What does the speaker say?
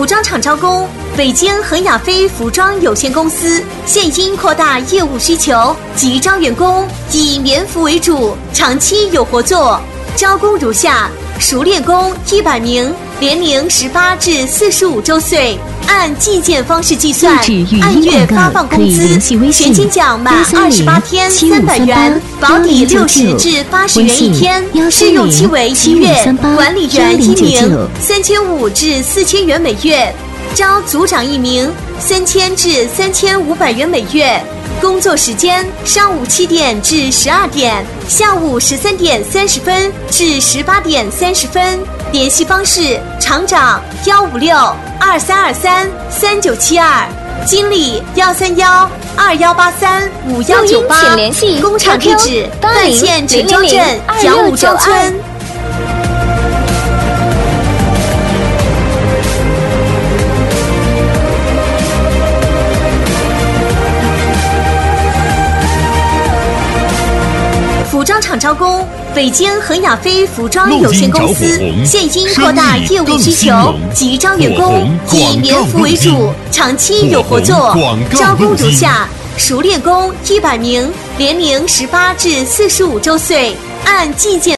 装厂招工，北京恒雅飞服装有限公司现因扩大业务需求，即招员工以棉服为主，长期有合作。招工如下：熟练工100名，年龄18至45周岁，按计件方式计算，按月发放工资，全勤奖满28天300元，保底60至80元一天，试用期为1月，管理员1名，3500至4000元每月。招组长1名，3000至3500元每月。工作时间：上午7点至12点，下午13点30分至18点30分。联系方式：厂长156-2323-3972，经理131-2183-5198。 请联系工厂地址：赣县陈庄镇杨武庄村。服装厂招工，北京恒雅飞服装有限公司现因扩大业务需求，即招员工以棉服为主，长期有合作。招工如下：熟练工100名，年龄18至45周岁，按计件